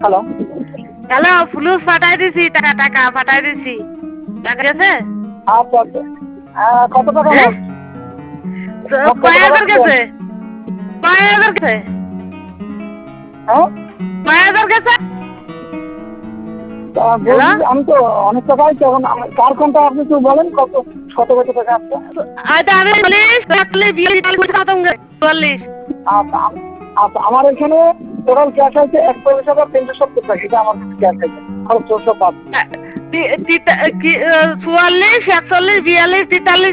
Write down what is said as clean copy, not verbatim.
Hello. Hello, ফুলুস পাঠাই দিছি, টাকা পাঠাই দিছি। টাকা গেছে? আচ্ছা আচ্ছা। কত টাকা হ্যাঁ? মোট? মোট কত কয় টাকা হাজার দিলেন? গেছে? কয় হাজার গেছে? হ্যাঁ? কয় হাজার গেছে? হ্যালো? বলছি আমি তো অনেক টাকাই তো এখন কার কোনটা আপনি একটু বলেন কত কত টাকা আসছে? হয়তো আমি 40 আচ্ছা আচ্ছা, আমার এখানে টোটাল ক্যাশ আছে 1,370 টাকা, এটা আমার কাছে ক্যাশ আছে খরচ সব বাদ। 44, 46, 42, 43,